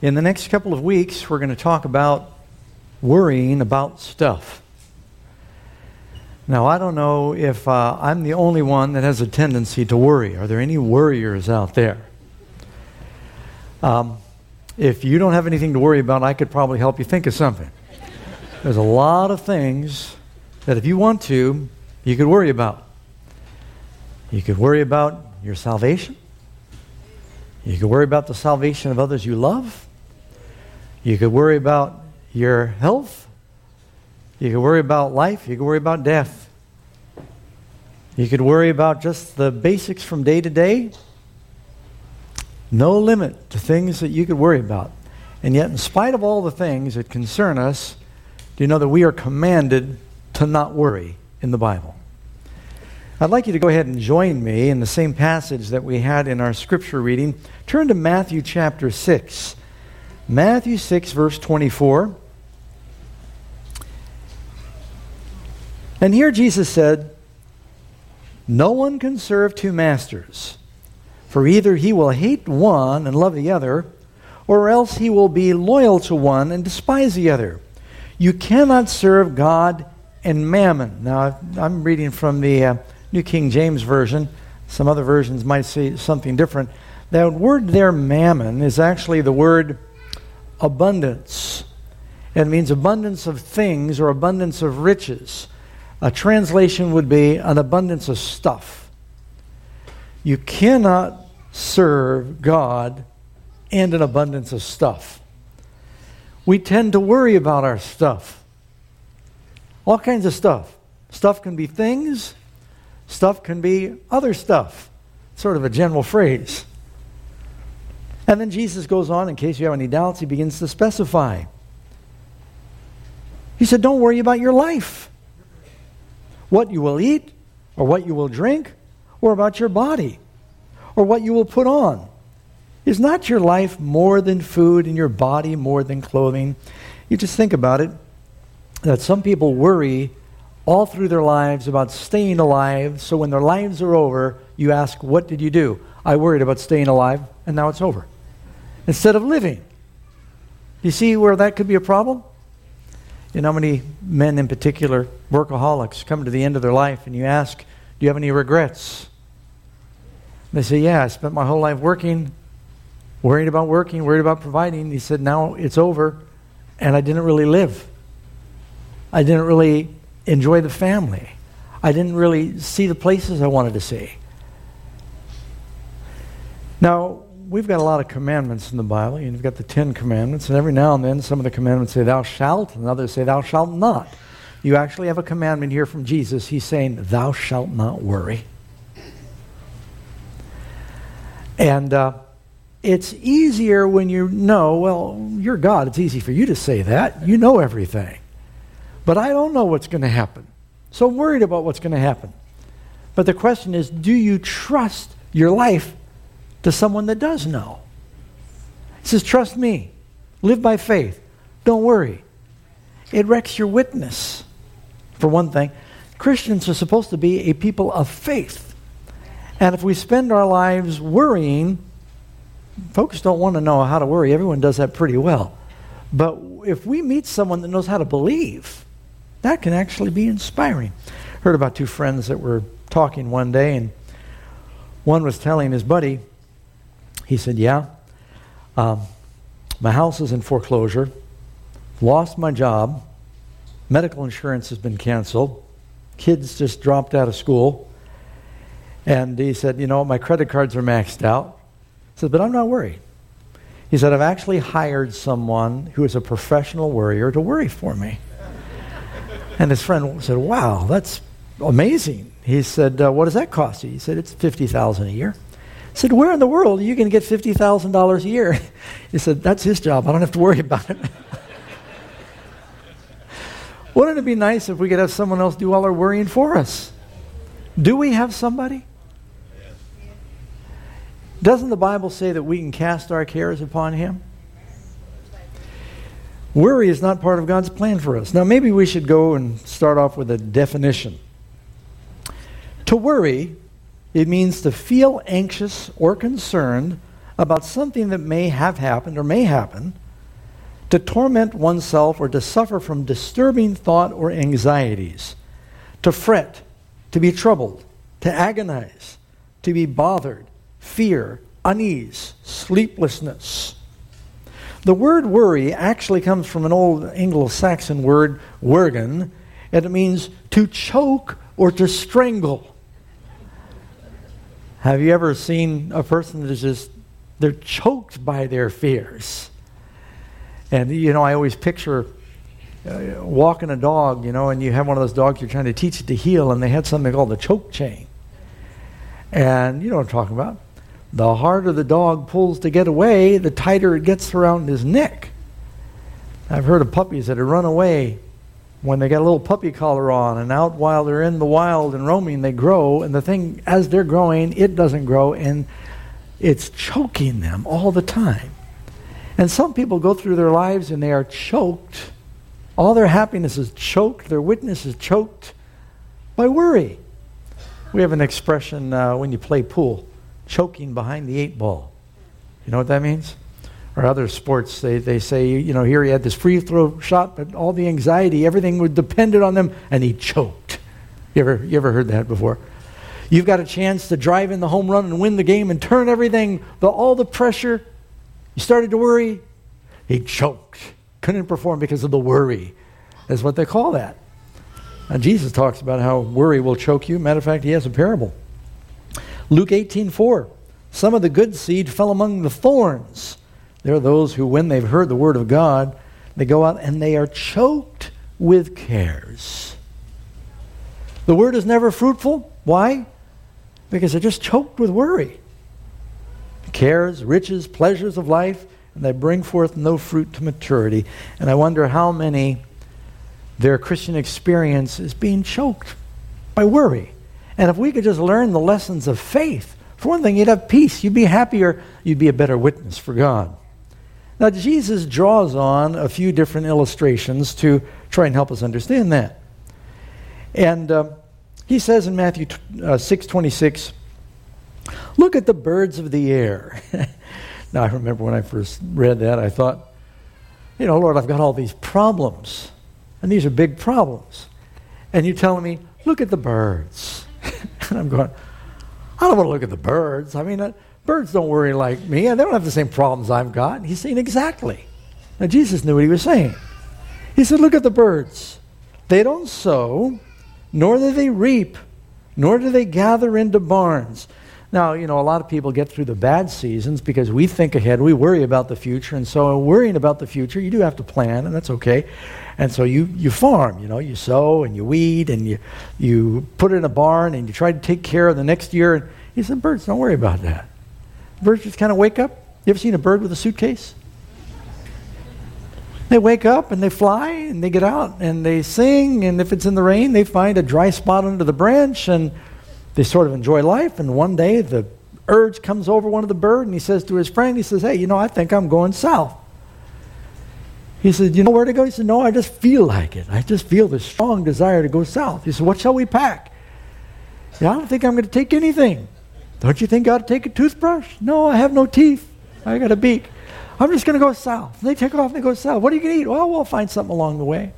In the next couple of weeks, we're going to talk about worrying about stuff. Now, I don't know if I'm the only one that has a tendency to worry. Are there any worriers out there? If you don't have anything to worry about, I could probably help you think of something. There's a lot of things that if you want to, you could worry about. You could worry about your salvation. You could worry about the salvation of others you love. You could worry about your health. You could worry about life. You could worry about death. You could worry about just the basics from day to day. No limit to things that you could worry about. And yet, in spite of all the things that concern us, do you know that we are commanded to not worry in the Bible? I'd like you to go ahead and join me in the same passage that we had in our scripture reading. Turn to Matthew chapter 6. Matthew 6, verse 24. And here Jesus said, "No one can serve two masters, for either he will hate one and love the other, or else he will be loyal to one and despise the other. You cannot serve God and mammon." Now, I'm reading from the New King James Version. Some other versions might say something different. That word there, mammon, is actually the word abundance. It means abundance of things or abundance of riches. A translation would be an abundance of stuff. You cannot serve God and an abundance of stuff. We tend to worry about our stuff. All kinds of stuff. Stuff can be things. Stuff can be other stuff. Sort of a general phrase. And then Jesus goes on, in case you have any doubts, he begins to specify. He said, don't worry about your life. What you will eat, or what you will drink, or about your body, or what you will put on. Is not your life more than food and your body more than clothing? You just think about it, that some people worry all through their lives about staying alive, so when their lives are over, you ask, what did you do? I worried about staying alive, and now it's over. Instead of living. You see where that could be a problem? You know how many men in particular, workaholics, come to the end of their life, and you ask, do you have any regrets? They say, yeah, I spent my whole life working, worried about providing. He said, now it's over, and I didn't really live. I didn't really enjoy the family. I didn't really see the places I wanted to see. Now, we've got a lot of commandments in the Bible. You've got the 10 commandments, and every now and then some of the commandments say thou shalt, and others say thou shalt not. You actually have a commandment here from Jesus. He's saying, thou shalt not worry. And it's easier when you know, well, you're God. It's easy for you to say that. You know everything. But I don't know what's going to happen. So I'm worried about what's going to happen. But the question is, do you trust your life to someone that does know? He says, trust me. Live by faith. Don't worry. It wrecks your witness. For one thing, Christians are supposed to be a people of faith. And if we spend our lives worrying, folks don't want to know how to worry. Everyone does that pretty well. But if we meet someone that knows how to believe, that can actually be inspiring. Heard about two friends that were talking one day, and one was telling his buddy, he said, yeah, my house is in foreclosure, lost my job, medical insurance has been canceled, kids just dropped out of school, and he said, you know, my credit cards are maxed out. He said, but I'm not worried. He said, I've actually hired someone who is a professional worrier to worry for me. And his friend said, wow, that's amazing. He said, what does that cost you? He said, it's $50,000 a year. He said, where in the world are you going to get $50,000 a year? He said, that's his job. I don't have to worry about it. Wouldn't it be nice if we could have someone else do all our worrying for us? Do we have somebody? Doesn't the Bible say that we can cast our cares upon him? Worry is not part of God's plan for us. Now, maybe we should go and start off with a definition. To worry, it means to feel anxious or concerned about something that may have happened or may happen, to torment oneself or to suffer from disturbing thought or anxieties, to fret, to be troubled, to agonize, to be bothered, fear, unease, sleeplessness. The word worry actually comes from an old Anglo-Saxon word, wergen, and it means to choke or to strangle. Have you ever seen a person that is just, they're choked by their fears? And, I always picture walking a dog, and you have one of those dogs you're trying to teach it to heel, and they had something called the choke chain. And you know what I'm talking about. The harder the dog pulls to get away, the tighter it gets around his neck. I've heard of puppies that have run away when they got a little puppy collar on, and out while they're in the wild and roaming, they grow, and the thing, as they're growing, it doesn't grow, and it's choking them all the time. And some people go through their lives and they are choked. All their happiness is choked, their witness is choked by worry. We have an expression when you play pool, choking behind the 8 ball. You know what that means? Or other sports, they say, here he had this free throw shot, but all the anxiety, everything was dependent on them, and he choked. You ever heard that before? You've got a chance to drive in the home run and win the game and turn everything, all the pressure. You started to worry. He choked. Couldn't perform because of the worry. That's what they call that. And Jesus talks about how worry will choke you. Matter of fact, he has a parable. Luke 18:4. Some of the good seed fell among the thorns. There are those who, when they've heard the word of God, they go out and they are choked with cares. The word is never fruitful. Why? Because they're just choked with worry. Cares, riches, pleasures of life, and they bring forth no fruit to maturity. And I wonder how many their Christian experience is being choked by worry. And if we could just learn the lessons of faith, for one thing, you'd have peace, you'd be happier, you'd be a better witness for God. Now, Jesus draws on a few different illustrations to try and help us understand that. And he says in Matthew 6:26, look at the birds of the air. Now, I remember when I first read that, I thought, Lord, I've got all these problems, and these are big problems. And you're telling me, look at the birds. And I'm going, I don't want to look at the birds. I mean, birds don't worry like me, and they don't have the same problems I've got. And he's saying, exactly. Now, Jesus knew what he was saying. He said, look at the birds. They don't sow, nor do they reap, nor do they gather into barns. Now, a lot of people get through the bad seasons because we think ahead, we worry about the future, and so worrying about the future, you do have to plan, and that's okay. And so you farm, you sow and you weed and you put it in a barn and you try to take care of the next year. And he said, birds, don't worry about that. Birds just kind of wake up. You ever seen a bird with a suitcase? They wake up and they fly and they get out and they sing, and if it's in the rain, they find a dry spot under the branch and they sort of enjoy life. And one day the urge comes over one of the bird and he says to his friend, he says, hey, I think I'm going south. He said, you know where to go? He said, no, I just feel like it. I just feel this strong desire to go south. He said, what shall we pack? I don't think I'm going to take anything. Don't you think I ought to take a toothbrush? No, I have no teeth. I got a beak. I'm just going to go south. And they take off and they go south. What are you going to eat? Well, we'll find something along the way.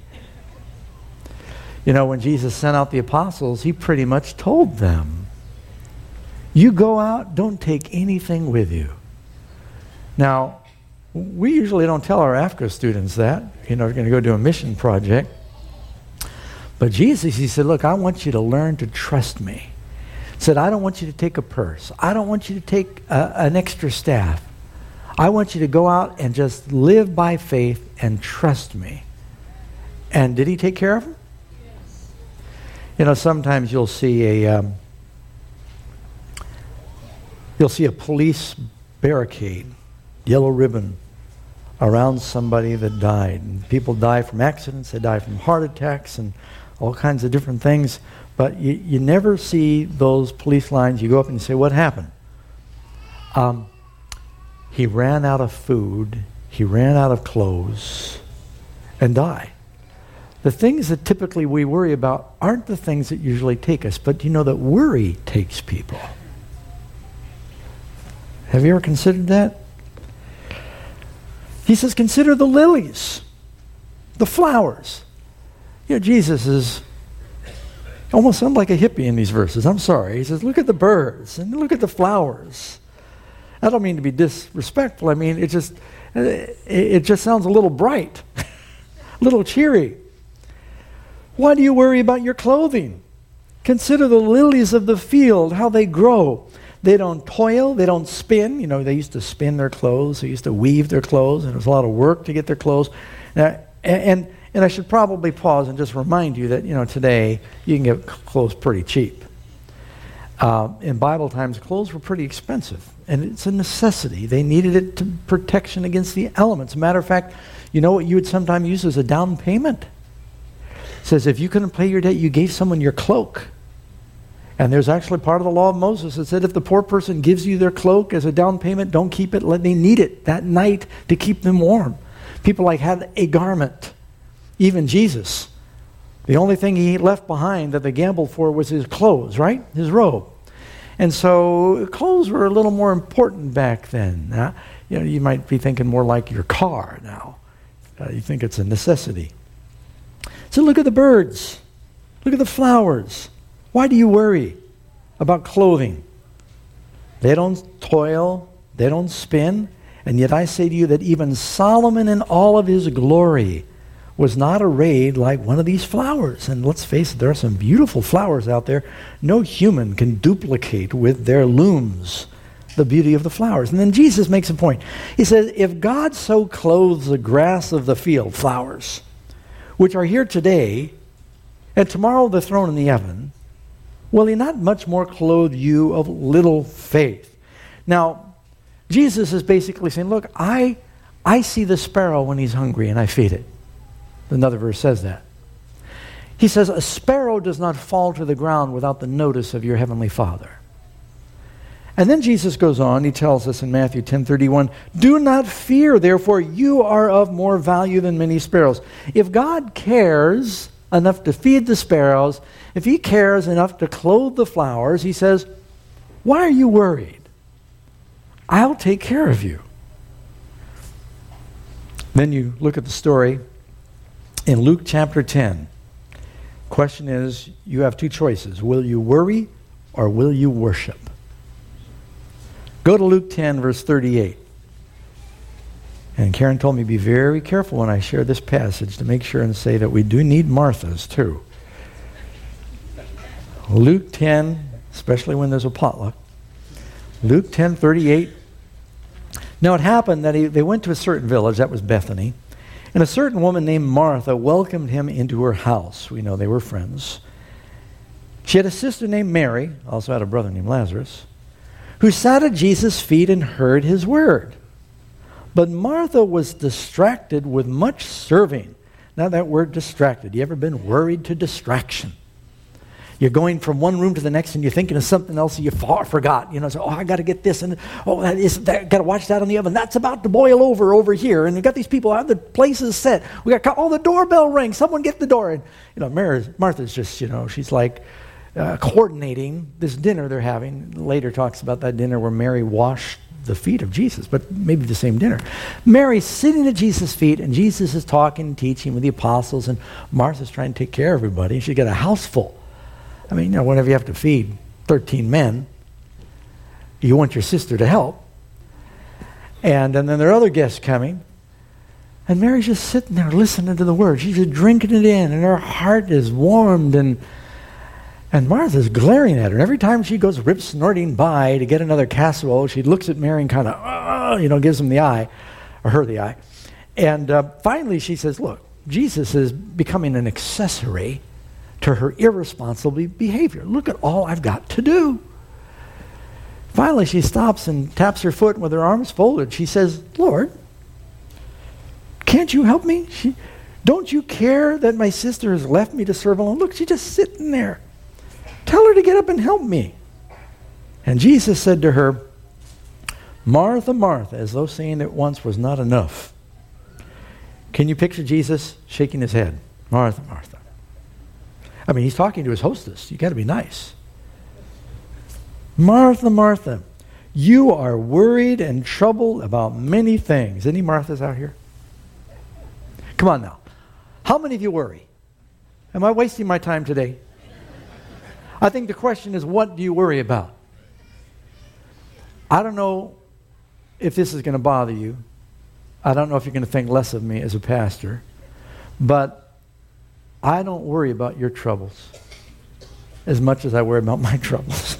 When Jesus sent out the apostles, he pretty much told them, you go out, don't take anything with you. Now, we usually don't tell our Africa students that. We're going to go do a mission project. But Jesus, he said, look, I want you to learn to trust me. He said, I don't want you to take a purse. I don't want you to take an extra staff. I want you to go out and just live by faith and trust me. And did he take care of them? Sometimes you'll see a police barricade, yellow ribbon, around somebody that died. And people die from accidents, they die from heart attacks and all kinds of different things. But you never see those police lines. You go up and you say, what happened? He ran out of food, he ran out of clothes, and died. The things that typically we worry about aren't the things that usually take us, but you know that worry takes people. Have you ever considered that? He says, consider the lilies, the flowers. You know, Jesus is almost sounds like a hippie in these verses. I'm sorry. He says, look at the birds and look at the flowers. I don't mean to be disrespectful. I mean, it just sounds a little bright, a little cheery. Why do you worry about your clothing? Consider the lilies of the field, how they grow. They don't toil, they don't spin. You know, they used to spin their clothes. They used to weave their clothes, and it was a lot of work to get their clothes. Now, and I should probably pause and just remind you that, you know, today you can get clothes pretty cheap. In Bible times, clothes were pretty expensive, and it's a necessity. They needed it to protection against the elements. Matter of fact, you know what you would sometimes use as a down payment? It says if you couldn't pay your debt, you gave someone your cloak. And there's actually part of the law of Moses that said if the poor person gives you their cloak as a down payment, don't keep it. They need it that night to keep them warm. People like had a garment. Even Jesus, the only thing he left behind that they gambled for was his clothes, right? His robe. And so clothes were a little more important back then. Now, you know, you might be thinking more like your car now. You think it's a necessity. So look at the birds. Look at the flowers. Why do you worry about clothing? They don't toil, they don't spin, and yet I say to you that even Solomon in all of his glory was not arrayed like one of these flowers. And let's face it, there are some beautiful flowers out there. No human can duplicate with their looms the beauty of the flowers. And then Jesus makes a point. He says, if God so clothes the grass of the field, flowers, which are here today, and tomorrow they're thrown in the oven, will he not much more clothe you of little faith? Now, Jesus is basically saying, look, I see the sparrow when he's hungry and I feed it. Another verse says that. He says, a sparrow does not fall to the ground without the notice of your heavenly Father. And then Jesus goes on, he tells us in Matthew 10:31, do not fear, therefore you are of more value than many sparrows. If God cares enough to feed the sparrows, if he cares enough to clothe the flowers, he says, why are you worried? I'll take care of you. Then you look at the story in Luke chapter 10. Question is, you have two choices. Will you worry or will you worship? Go to Luke 10, verse 38. And Karen told me be very careful when I share this passage to make sure and say that we do need Marthas too. Luke 10, especially when there's a potluck. Luke 10:38. Now it happened that they went to a certain village, that was Bethany, and a certain woman named Martha welcomed him into her house. We know they were friends. She had a sister named Mary, also had a brother named Lazarus, who sat at Jesus' feet and heard his word. But Martha was distracted with much serving. Now that word distracted, you ever been worried to distraction? You're going from one room to the next and you're thinking of something else and you forgot. You know, so, I got to get this and got to watch that on the oven. That's about to boil over here. And you got these people out, the place is set. We got, the doorbell rings. Someone get the door. And, you know, Martha's just, you know, she's like coordinating this dinner they're having. Later talks about that dinner where Mary washed the feet of Jesus, but maybe the same dinner. Mary's sitting at Jesus' feet and Jesus is talking and teaching with the apostles and Martha's trying to take care of everybody. She's got a house full. I mean, you know, whenever you have to feed 13 men, you want your sister to help. And then there are other guests coming. And Mary's just sitting there listening to the word. She's just drinking it in, and her heart is warmed. And Martha's glaring at her. And every time she goes rip-snorting by to get another casserole, she looks at Mary and kind of, gives him the eye, or her the eye. And finally she says, look, Jesus is becoming an accessory to her irresponsible behavior. Look at all I've got to do. Finally, she stops and taps her foot with her arms folded. She says, Lord, can't you help me? Don't you care that my sister has left me to serve alone? Look, she's just sitting there. Tell her to get up and help me. And Jesus said to her, Martha, Martha, as though saying it once was not enough. Can you picture Jesus shaking his head? Martha, Martha. I mean, he's talking to his hostess. You got to be nice. Martha, Martha, You are worried and troubled about many things. Any Marthas out here? Come on now. How many of you worry? Am I wasting my time today? I think the question is, what do you worry about? I don't know if this is going to bother you. I don't know if you're going to think less of me as a pastor. But I don't worry about your troubles as much as I worry about my troubles.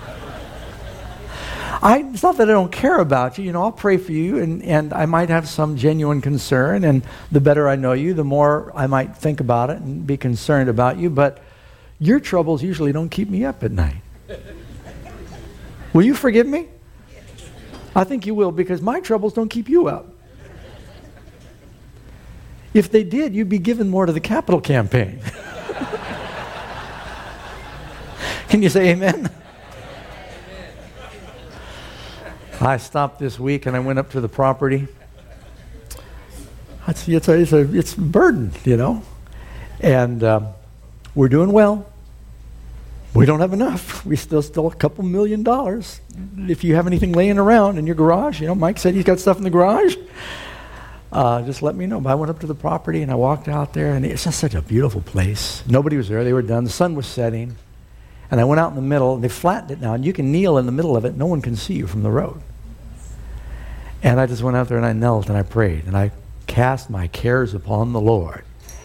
It's not that I don't care about you. You know, I'll pray for you, and I might have some genuine concern, and the better I know you, the more I might think about it and be concerned about you, but your troubles usually don't keep me up at night. Will you forgive me? I think you will, because my troubles don't keep you up. If they did, you'd be given more to the capital campaign. Can you say amen? I stopped this week and I went up to the property. It's a burden, you know. And we're doing well. We don't have enough. We still a couple $1 million. If you have anything laying around in your garage, you know, Mike said he's got stuff in the garage. Just let me know. But I went up to the property and I walked out there, and it's just such a beautiful place. Nobody was there. They were done. The sun was setting. And I went out in the middle, and they flattened it now, and you can kneel in the middle of it. No one can see you from the road. And I just went out there, and I knelt, and I prayed, and I cast my cares upon the Lord.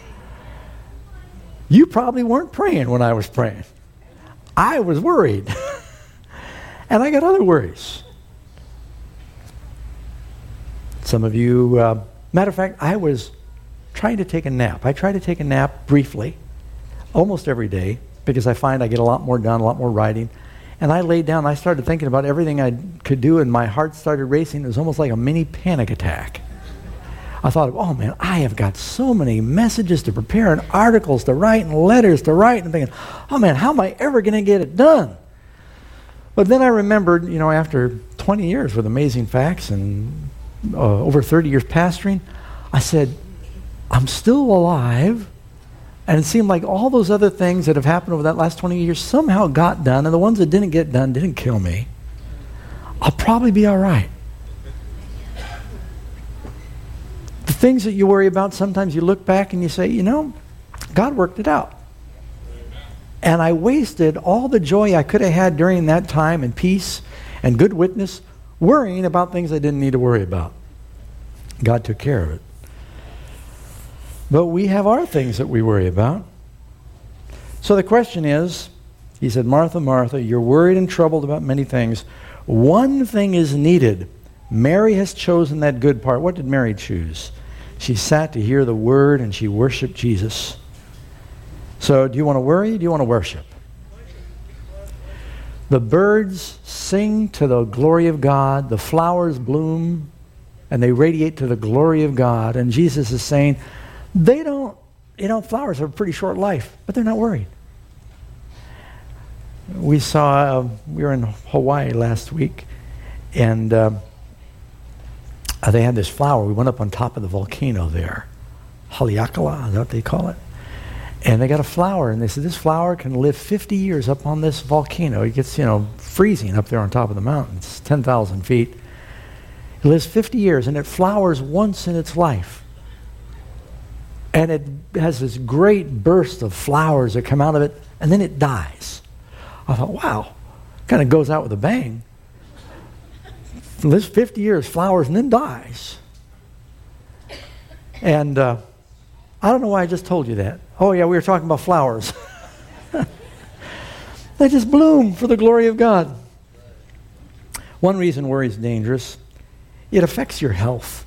You probably weren't praying when I was praying. I was worried. And I got other worries. Some of you, matter of fact, I was trying to take a nap. I try to take a nap briefly, almost every day, because I find I get a lot more done, a lot more writing. And I laid down, I started thinking about everything I could do, and my heart started racing. It was almost like a mini panic attack. I thought, oh man, I have got so many messages to prepare, and articles to write, and letters to write, and thinking, oh man, how am I ever going to get it done? But then I remembered, you know, after 20 years with Amazing Facts and over 30 years pastoring, I said, I'm still alive. And it seemed like all those other things that have happened over that last 20 years somehow got done, and the ones that didn't get done didn't kill me. I'll probably be all right. The things that you worry about, sometimes you look back and you say, you know, God worked it out. And I wasted all the joy I could have had during that time, and peace and good witness, worrying about things I didn't need to worry about. God took care of it. But we have our things that we worry about. So the question is, he said, Martha, Martha, you're worried and troubled about many things. One thing is needed. Mary has chosen that good part. What did Mary choose? She sat to hear the word and she worshiped Jesus. So do you want to worry or do you want to worship? The birds sing to the glory of God. The flowers bloom and they radiate to the glory of God. And Jesus is saying, they don't, you know, flowers have a pretty short life, but they're not worried. We were in Hawaii last week, and they had this flower. We went up on top of the volcano there. Haleakala, is that what they call it? And they got a flower, and they said this flower can live 50 years up on this volcano. It gets, you know, freezing up there on top of the mountain. It's 10,000 feet. It lives 50 years, and it flowers once in its life. And it has this great burst of flowers that come out of it, and then it dies. I thought, wow, kind of goes out with a bang. It lives 50 years, flowers, and then dies. And I don't know why I just told you that. Oh yeah, we were talking about flowers. They just bloom for the glory of God. One reason worry is dangerous, it affects your health.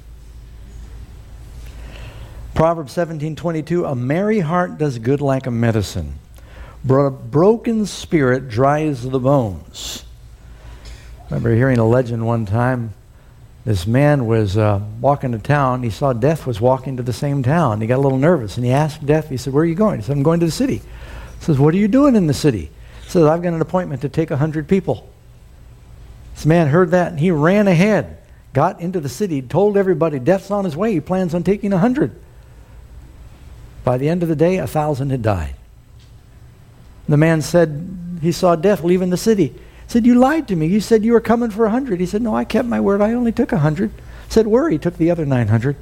Proverbs 17:22, a merry heart does good like a medicine, but a broken spirit dries the bones. I remember hearing a legend one time. This man was walking to town. He saw Death was walking to the same town. He got a little nervous, and he asked Death, he said, where are you going? He said, I'm going to the city. He says, what are you doing in the city? He says, I've got an appointment to take 100 people. This man heard that, and he ran ahead, got into the city, told everybody, Death's on his way. He plans on taking 100. By the end of the day, 1,000 had died. The man said he saw Death leaving the city. Said, you lied to me. You said you were coming for 100. He said, no, I kept my word. I only took 100. Said, worry took the other 900.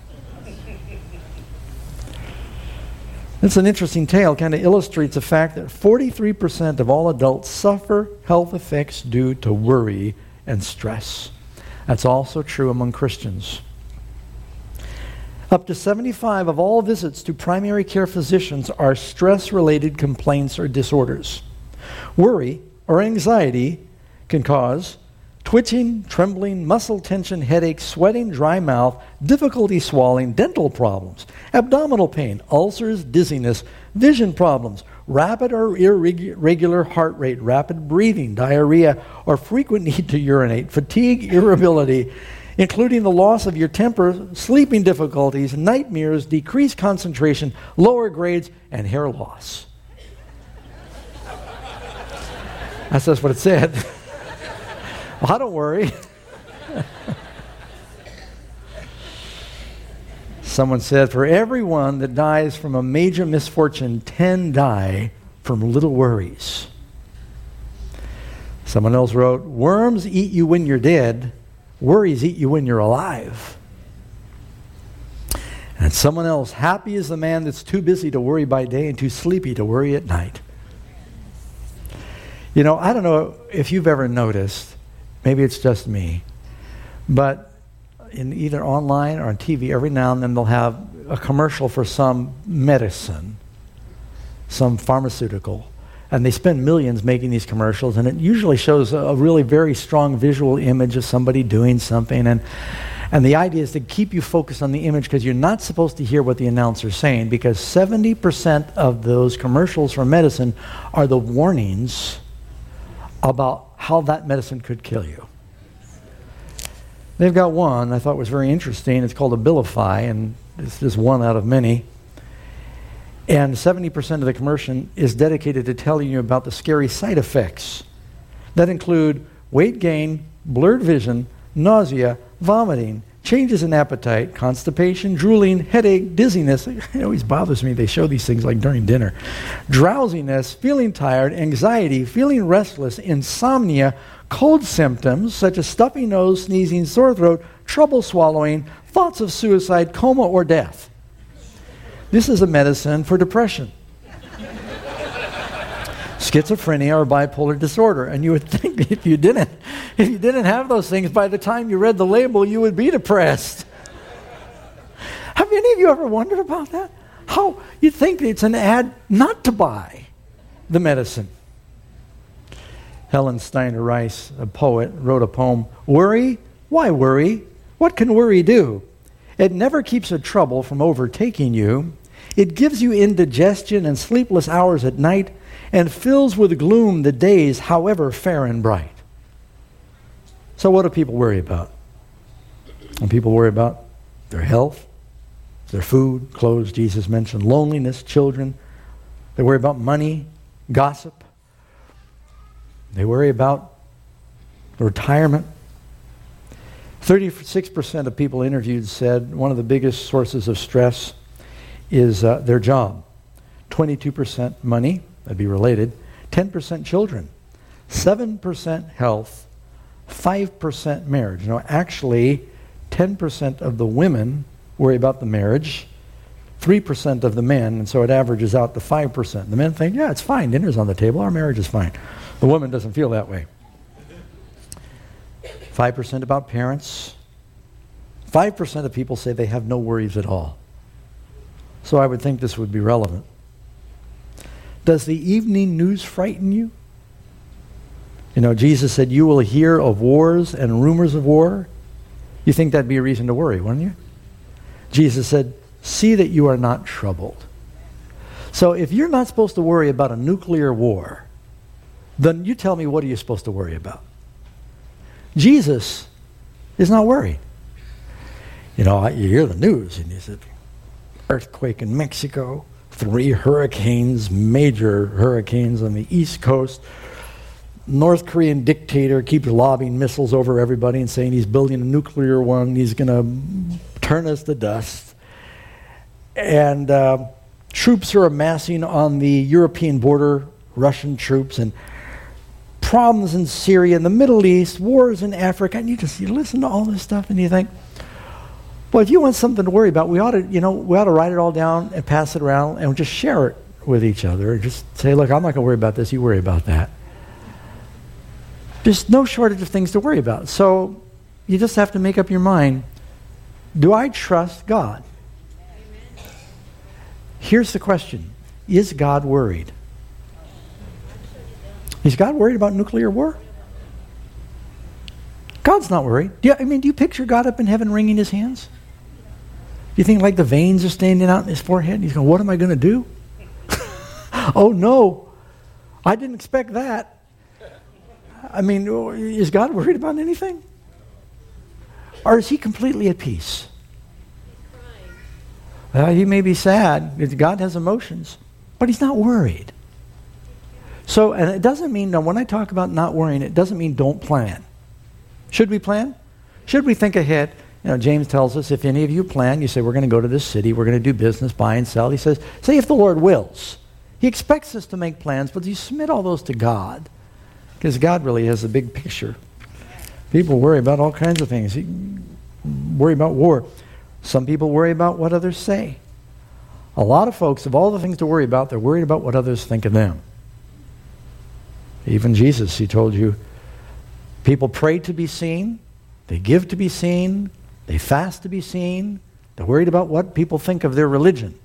It's an interesting tale. Kind of illustrates the fact that 43% of all adults suffer health effects due to worry and stress. That's also true among Christians. Up to 75% of all visits to primary care physicians are stress-related complaints or disorders. Worry or anxiety can cause twitching, trembling, muscle tension, headache, sweating, dry mouth, difficulty swallowing, dental problems, abdominal pain, ulcers, dizziness, vision problems, rapid or irregular heart rate, rapid breathing, diarrhea, or frequent need to urinate, fatigue, irritability, including the loss of your temper, sleeping difficulties, nightmares, decreased concentration, lower grades, and hair loss. That's just what it said. Well, don't worry. Someone said, for everyone that dies from a major misfortune, 10 die from little worries. Someone else wrote, worms eat you when you're dead, worries eat you when you're alive. And someone else, happy is the man that's too busy to worry by day and too sleepy to worry at night. You know, I don't know if you've ever noticed, maybe it's just me, but in either online or on TV, every now and then they'll have a commercial for some medicine, some pharmaceutical, and they spend millions making these commercials, and it usually shows a really very strong visual image of somebody doing something, and the idea is to keep you focused on the image because you're not supposed to hear what the announcer's saying, because 70% of those commercials for medicine are the warnings about how that medicine could kill you. They've got one I thought was very interesting. It's called Abilify, and it's just one out of many. And 70% of the commercial is dedicated to telling you about the scary side effects that include weight gain, blurred vision, nausea, vomiting, changes in appetite, constipation, drooling, headache, dizziness. It always bothers me they show these things like during dinner. Drowsiness, feeling tired, anxiety, feeling restless, insomnia, cold symptoms such as stuffy nose, sneezing, sore throat, trouble swallowing, thoughts of suicide, coma, or death. This is a medicine for depression, schizophrenia, or bipolar disorder. And you would think if you didn't have those things, by the time you read the label, you would be depressed. Have any of you ever wondered about that? How you think it's an ad not to buy the medicine? Helen Steiner Rice, a poet, wrote a poem, Worry? Why worry? What can worry do? It never keeps a trouble from overtaking you. It gives you indigestion and sleepless hours at night and fills with gloom the days, however fair and bright. So what do people worry about? And people worry about their health, their food, clothes, Jesus mentioned, loneliness, children. They worry about money, gossip. They worry about retirement. 36% of people interviewed said one of the biggest sources of stress is their job. 22% money, that'd be related. 10% children. 7% health. 5% marriage. You know, actually, 10% of the women worry about the marriage. 3% of the men, and so it averages out to 5%. The men think, yeah, it's fine. Dinner's on the table. Our marriage is fine. The woman doesn't feel that way. 5% about parents. 5% of people say they have no worries at all. So I would think this would be relevant. Does the evening news frighten you? You know, Jesus said, you will hear of wars and rumors of war. You think that'd be a reason to worry, wouldn't you? Jesus said, see that you are not troubled. So if you're not supposed to worry about a nuclear war, then you tell me, what are you supposed to worry about? Jesus is not worried. You know, you hear the news, and he said, earthquake in Mexico, 3 hurricanes, major hurricanes on the East Coast. North Korean dictator keeps lobbing missiles over everybody and saying he's building a nuclear one, he's going to turn us to dust. And troops are amassing on the European border, Russian troops, and problems in Syria, in the Middle East, wars in Africa, and you listen to all this stuff and you think, well, if you want something to worry about, we ought to write it all down and pass it around and just share it with each other. And just say, look, I'm not going to worry about this, you worry about that. There's no shortage of things to worry about. So you just have to make up your mind, do I trust God? Amen. Here's the question. Is God worried? Is God worried about nuclear war? God's not worried. Do you picture God up in heaven wringing his hands? Do you think like the veins are standing out in his forehead? He's going, what am I going to do? Oh no, I didn't expect that. I mean, is God worried about anything? Or is he completely at peace? He may be sad. God has emotions, but he's not worried. So, and it doesn't mean, now when I talk about not worrying, it doesn't mean don't plan. Should we plan? Should we think ahead? James tells us, if any of you plan, you say, we're going to go to this city, we're going to do business, buy and sell. He says, say if the Lord wills. He expects us to make plans, but you submit all those to God. Because God really has a big picture. People worry about all kinds of things. Worry about war. Some people worry about what others say. A lot of folks, of all the things to worry about, they're worried about what others think of them. Even Jesus, he told you, people pray to be seen, they give to be seen, they fast to be seen, they're worried about what people think of their religion.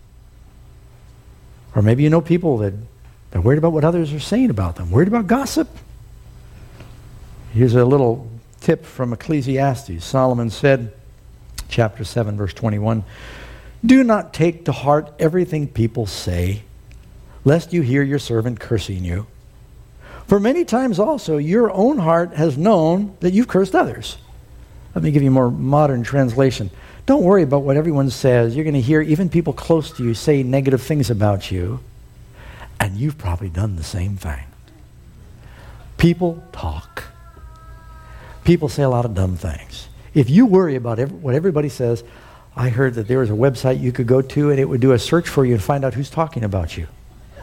Or maybe you know people that they're worried about what others are saying about them, worried about gossip. Here's a little tip from Ecclesiastes. Solomon said, chapter 7, verse 21, do not take to heart everything people say, lest you hear your servant cursing you. For many times also your own heart has known that you've cursed others. Let me give you a more modern translation. Don't worry about what everyone says. You're going to hear even people close to you say negative things about you, and you've probably done the same thing. People talk. People say a lot of dumb things. If you worry about what everybody says, I heard that there was a website you could go to and it would do a search for you and find out who's talking about you.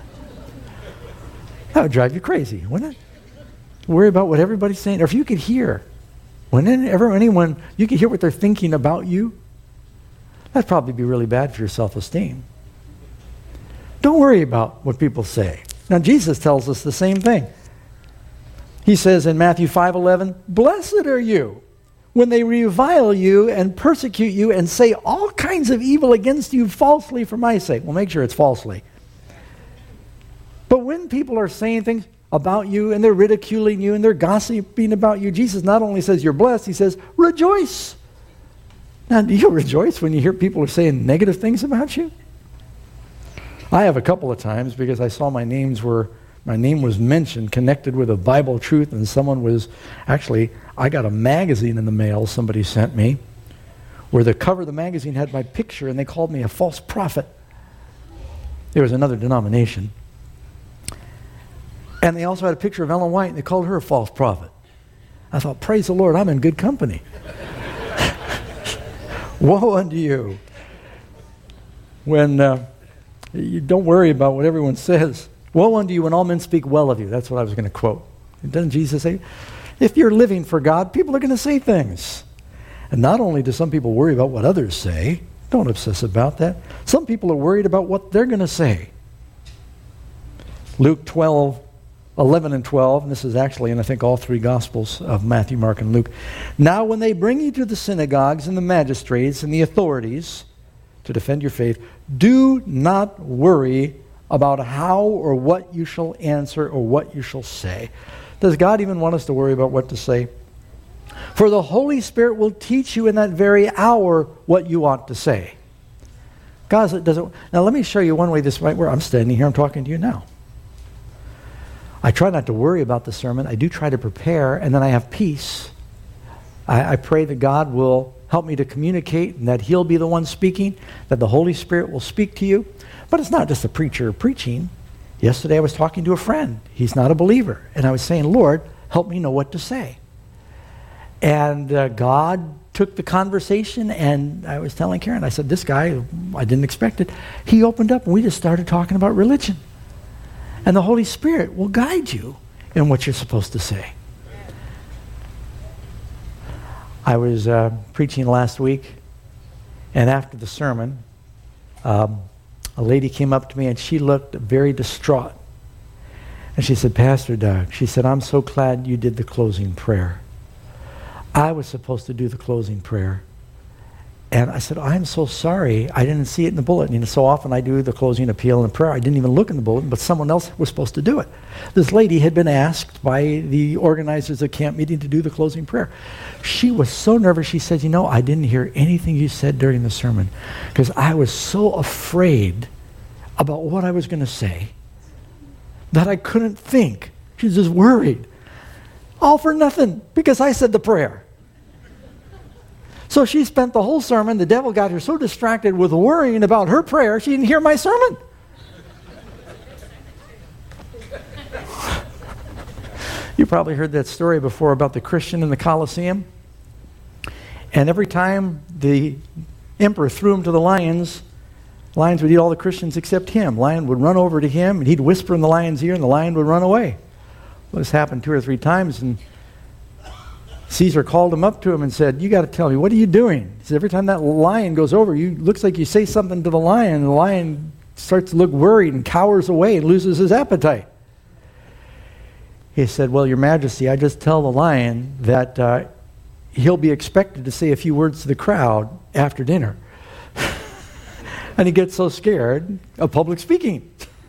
That would drive you crazy, wouldn't it? Worry about what everybody's saying. Or if you could hear, whenever anyone, you could hear what they're thinking about you, that'd probably be really bad for your self-esteem. Don't worry about what people say. Now, Jesus tells us the same thing. He says in Matthew 5:11, blessed are you when they revile you and persecute you and say all kinds of evil against you falsely for my sake. Well, make sure it's falsely. But when people are saying things about you and they're ridiculing you and they're gossiping about you, Jesus not only says you're blessed, he says, rejoice. Now, do you rejoice when you hear people are saying negative things about you? I have a couple of times because I saw my name was mentioned, connected with a Bible truth, and someone was, actually, I got a magazine in the mail somebody sent me, where the cover of the magazine had my picture, and they called me a false prophet. There was another denomination. And they also had a picture of Ellen White, and they called her a false prophet. I thought, praise the Lord, I'm in good company. Woe unto you. When you don't worry about what everyone says. Woe unto you when all men speak well of you. That's what I was going to quote. Doesn't Jesus say, if you're living for God, people are going to say things. And not only do some people worry about what others say, don't obsess about that. Some people are worried about what they're going to say. Luke 12:11 and 12, and this is actually in I think all three Gospels of Matthew, Mark, and Luke. Now when they bring you to the synagogues and the magistrates and the authorities to defend your faith, do not worry about how or what you shall answer or what you shall say. Does God even want us to worry about what to say? For the Holy Spirit will teach you in that very hour what you ought to say. God doesn't. Now let me show you one way this might work. I'm standing here, I'm talking to you now. I try not to worry about the sermon. I do try to prepare, and then I have peace. I pray that God will help me to communicate and that He'll be the one speaking, that the Holy Spirit will speak to you. But it's not just a preacher preaching. Yesterday I was talking to a friend. He's not a believer. And I was saying, Lord, help me know what to say. And God took the conversation, and I was telling Karen, I said, this guy, I didn't expect it. He opened up, and we just started talking about religion. And the Holy Spirit will guide you. in what you're supposed to say. I was preaching last week, and after the sermon, a lady came up to me and she looked very distraught. And she said, Pastor Doug, she said, I'm so glad you did the closing prayer. I was supposed to do the closing prayer. And I said, I'm so sorry. I didn't see it in the bulletin. You know, so often I do the closing appeal and prayer. I didn't even look in the bulletin, but someone else was supposed to do it. This lady had been asked by the organizers of camp meeting to do the closing prayer. She was so nervous. She said, I didn't hear anything you said during the sermon because I was so afraid about what I was going to say that I couldn't think. She was just worried. All for nothing because I said the prayer. So she spent the whole sermon, the devil got her so distracted with worrying about her prayer, she didn't hear my sermon. You probably heard that story before about the Christian in the Colosseum. And every time the emperor threw him to the lions would eat all the Christians except him. Lion would run over to him, and he'd whisper in the lion's ear, and the lion would run away. Well, this happened 2 or 3 times, and Caesar called him up to him and said, you got to tell me, what are you doing? He said, every time that lion goes over, looks like you say something to the lion, and the lion starts to look worried and cowers away and loses his appetite. He said, well, Your Majesty, I just tell the lion that he'll be expected to say a few words to the crowd after dinner. And he gets so scared of public speaking.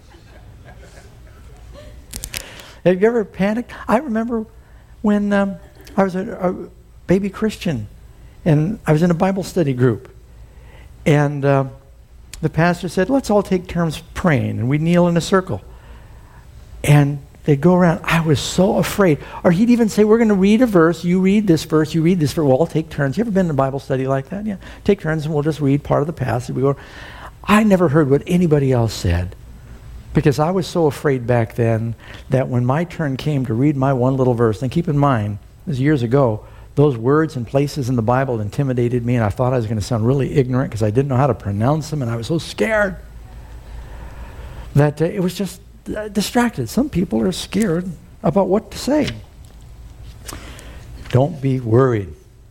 Have you ever panicked? I remember when I was a baby Christian, and I was in a Bible study group. And the pastor said, let's all take turns praying. And we'd kneel in a circle. And they'd go around. I was so afraid. Or he'd even say, we're going to read a verse. You read this verse. You read this verse. We'll all take turns. You ever been in a Bible study like that? Yeah. Take turns, and we'll just read part of the passage. We go. I never heard what anybody else said because I was so afraid back then that when my turn came to read my one little verse, and keep in mind, this was years ago, those words and places in the Bible intimidated me, and I thought I was going to sound really ignorant because I didn't know how to pronounce them, and I was so scared that it was just distracted. Some people are scared about what to say. Don't be worried.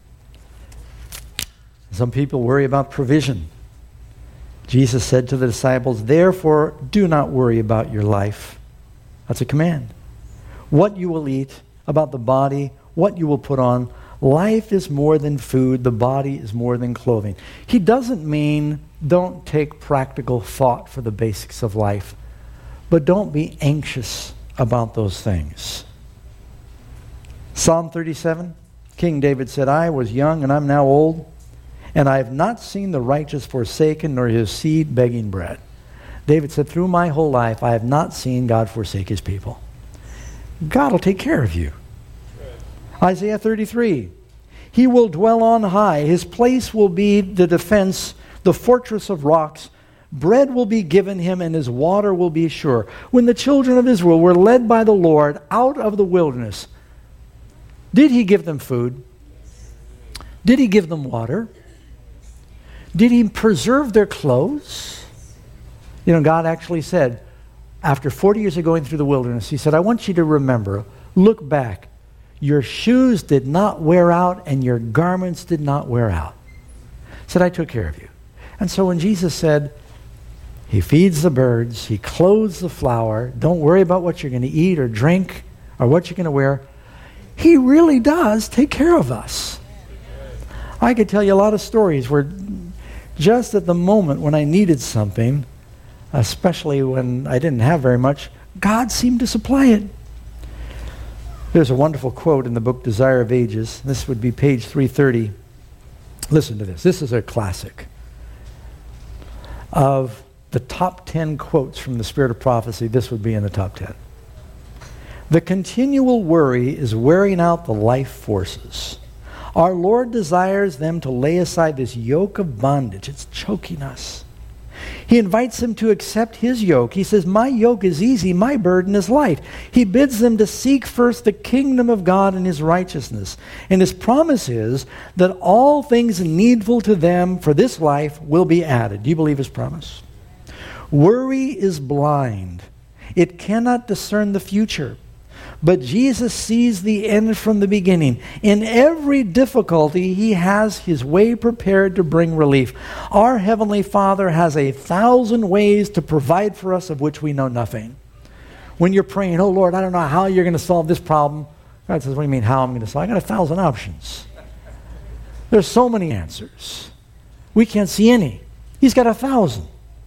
Some people worry about provision. Jesus said to the disciples, therefore, do not worry about your life. That's a command. What you will eat, about the body, what you will put on. Life is more than food. The body is more than clothing. He doesn't mean don't take practical thought for the basics of life, but don't be anxious about those things. Psalm 37, King David said, I was young and I'm now old, and I have not seen the righteous forsaken, nor his seed begging bread. David said, through my whole life, I have not seen God forsake his people. God will take care of you. Isaiah 33, he will dwell on high. His place will be the defense, the fortress of rocks. Bread will be given him, and his water will be sure. When the children of Israel were led by the Lord out of the wilderness, did he give them food? Did he give them water? Did he preserve their clothes? God actually said, after 40 years of going through the wilderness, he said, I want you to remember, look back. Your shoes did not wear out, and your garments did not wear out. He said, I took care of you. And so when Jesus said, he feeds the birds, he clothes the flower, don't worry about what you're going to eat or drink or what you're going to wear, he really does take care of us. I could tell you a lot of stories where just at the moment when I needed something, especially when I didn't have very much, God seemed to supply it. There's a wonderful quote in the book Desire of Ages. This would be page 330. Listen to this. This is a classic. Of the top 10 quotes from the Spirit of Prophecy, this would be in the top 10. The continual worry is wearing out the life forces. Our Lord desires them to lay aside this yoke of bondage. It's choking us. He invites them to accept his yoke. He says, my yoke is easy, my burden is light. He bids them to seek first the kingdom of God and his righteousness. And his promise is that all things needful to them for this life will be added. Do you believe his promise? Worry is blind. It cannot discern the future. But Jesus sees the end from the beginning. In every difficulty, he has his way prepared to bring relief. Our Heavenly Father has 1,000 ways to provide for us of which we know nothing. When you're praying, oh Lord, I don't know how you're going to solve this problem. God says, what do you mean how I'm going to solve it? I got 1,000 options. There's so many answers. We can't see any. He's got 1,000.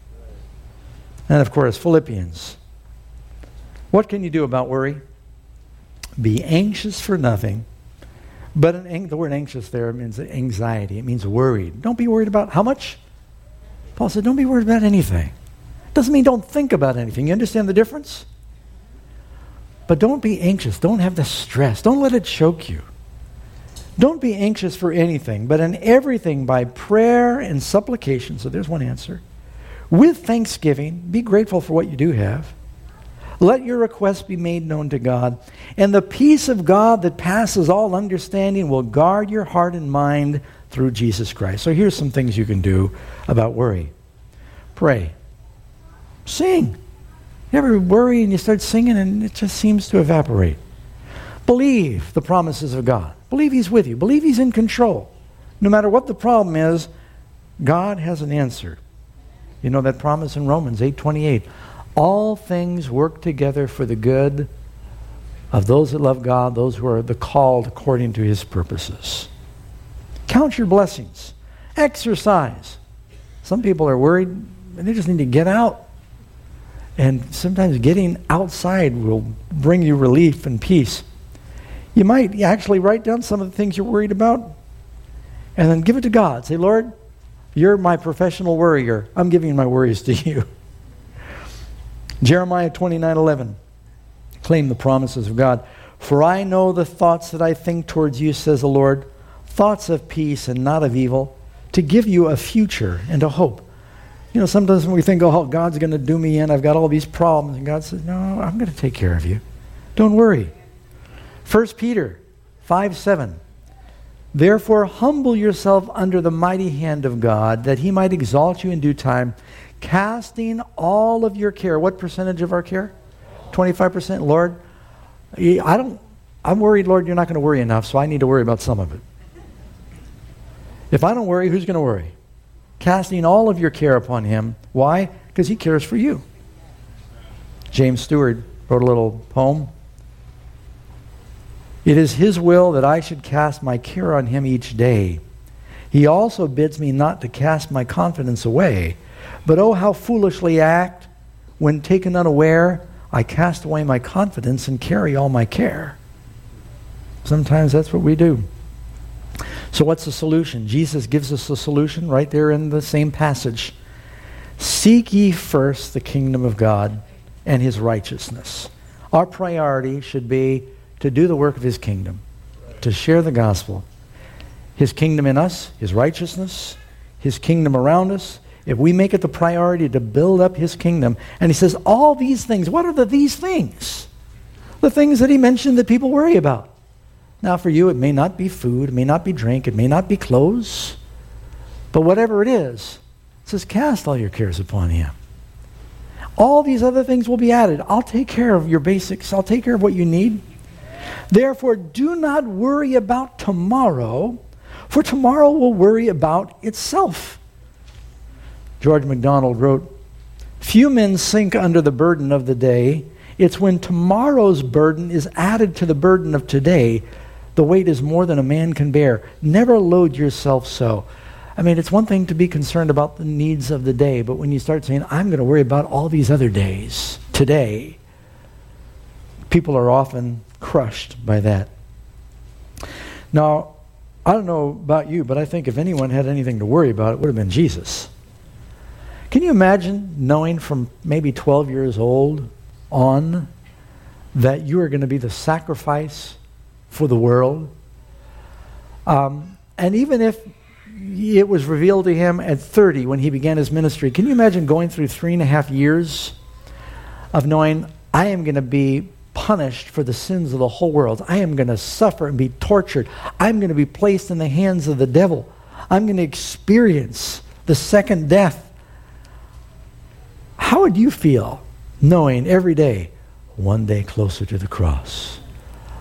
And of course, Philippians. What can you do about worry? Be anxious for nothing. But the word anxious there means anxiety. It means worried. Don't be worried about how much? Paul said, don't be worried about anything. Doesn't mean don't think about anything. You understand the difference? But don't be anxious. Don't have the stress. Don't let it choke you. Don't be anxious for anything, but in everything by prayer and supplication. So there's one answer. With thanksgiving, be grateful for what you do have. Let your requests be made known to God, and the peace of God that passes all understanding will guard your heart and mind through Jesus Christ. So here's some things you can do about worry. Pray. Sing. You ever worry and you start singing and it just seems to evaporate? Believe the promises of God. Believe He's with you. Believe He's in control. No matter what the problem is, God has an answer. You know that promise in Romans 8:28. All things work together for the good of those that love God, those who are the called according to His purposes. Count your blessings. Exercise. Some people are worried and they just need to get out. And sometimes getting outside will bring you relief and peace. You might actually write down some of the things you're worried about and then give it to God. Say, Lord, you're my professional worrier. I'm giving my worries to you. Jeremiah 29:11. Claim the promises of God. For I know the thoughts that I think towards you, says the Lord, thoughts of peace and not of evil, to give you a future and a hope. You know, sometimes when we think, oh, God's going to do me in, I've got all these problems, and God says, no, I'm going to take care of you. Don't worry. 1 Peter 5:7. Therefore humble yourself under the mighty hand of God, that He might exalt you in due time, casting all of your care. What percentage of our care? 25%. Lord, I'm worried, Lord, you're not going to worry enough, so I need to worry about some of it. If I don't worry, who's going to worry? Casting all of your care upon Him. Why? Because He cares for you. James Stewart wrote a little poem. It is His will that I should cast my care on Him each day. He also bids me not to cast my confidence away. But oh, how foolishly I act when taken unaware, I cast away my confidence and carry all my care. Sometimes that's what we do. So what's the solution? Jesus gives us the solution right there in the same passage. Seek ye first the kingdom of God and His righteousness. Our priority should be to do the work of His kingdom, to share the gospel. His kingdom in us, His righteousness, His kingdom around us. If we make it the priority to build up His kingdom, and He says all these things, what are these things? The things that He mentioned that people worry about. Now for you, it may not be food, it may not be drink, it may not be clothes, but whatever it is, it says cast all your cares upon Him. All these other things will be added. I'll take care of your basics. I'll take care of what you need. Therefore, do not worry about tomorrow, for tomorrow will worry about itself. George MacDonald wrote, few men sink under the burden of the day. It's when tomorrow's burden is added to the burden of today, the weight is more than a man can bear. Never load yourself so. I mean, it's one thing to be concerned about the needs of the day, but when you start saying, I'm going to worry about all these other days today, people are often crushed by that. Now, I don't know about you, but I think if anyone had anything to worry about, it would have been Jesus. Can you imagine knowing from maybe 12 years old on that you are going to be the sacrifice for the world? And even if it was revealed to him at 30 when he began his ministry, can you imagine going through 3.5 years of knowing I am going to be punished for the sins of the whole world. I am going to suffer and be tortured. I'm going to be placed in the hands of the devil. I'm going to experience the second death. How would you feel knowing every day, one day closer to the cross?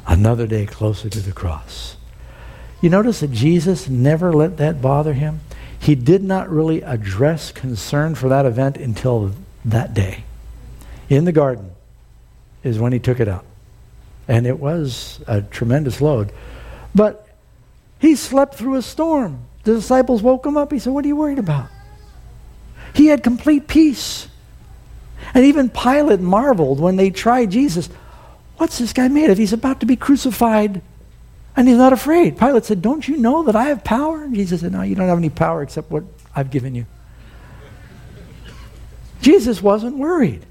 Another day closer to the cross. You notice that Jesus never let that bother him? He did not really address concern for that event until that day. In the garden is when he took it up. And it was a tremendous load. But he slept through a storm. The disciples woke him up. He said, what are you worried about? He had complete peace. And even Pilate marveled when they tried Jesus. What's this guy made of? He's about to be crucified. And he's not afraid. Pilate said, don't you know that I have power? And Jesus said, no, you don't have any power except what I've given you. Jesus wasn't worried.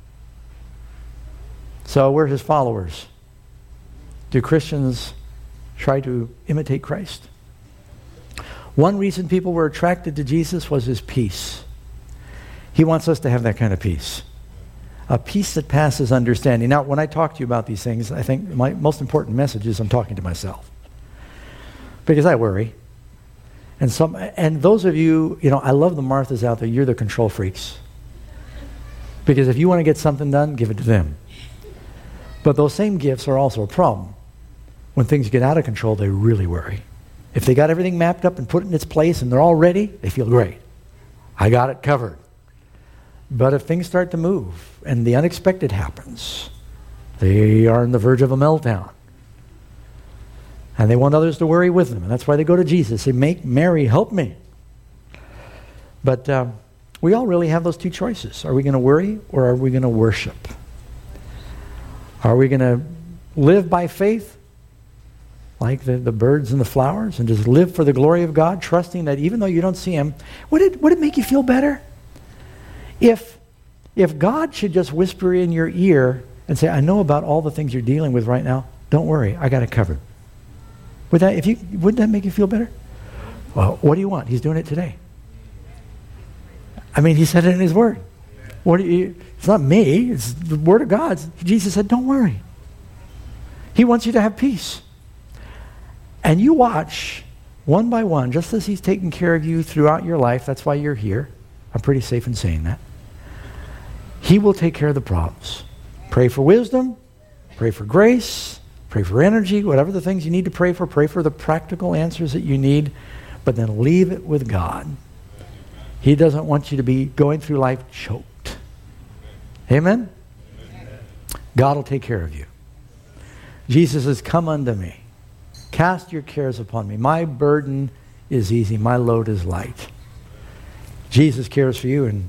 So we're his followers. Do Christians try to imitate Christ? One reason people were attracted to Jesus was his peace. He wants us to have that kind of peace. A peace that passes understanding. Now, when I talk to you about these things, I think my most important message is I'm talking to myself. Because I worry. And those of you, I love the Marthas out there, you're the control freaks. Because if you want to get something done, give it to them. But those same gifts are also a problem. When things get out of control, they really worry. If they got everything mapped up and put in its place and they're all ready, they feel great. I got it covered. But if things start to move and the unexpected happens, they are on the verge of a meltdown. And they want others to worry with them. And that's why they go to Jesus. They make Mary help me. But we all really have those two choices. Are we going to worry or are we going to worship? Are we going to live by faith like the birds and the flowers and just live for the glory of God, trusting that even though you don't see him, would it make you feel better? If God should just whisper in your ear and say, I know about all the things you're dealing with right now, don't worry, I got it covered. Would that make you feel better? Well, what do you want? He's doing it today. I mean, he said it in his word. It's not me, it's the word of God. Jesus said, don't worry. He wants you to have peace. And you watch, one by one, just as he's taking care of you throughout your life, that's why you're here. I'm pretty safe in saying that. He will take care of the problems. Pray for wisdom, pray for grace, pray for energy, whatever the things you need to pray for the practical answers that you need, but then leave it with God. He doesn't want you to be going through life choked. Amen? God will take care of you. Jesus says, come unto me. Cast your cares upon me. My burden is easy. My load is light. Jesus cares for you, and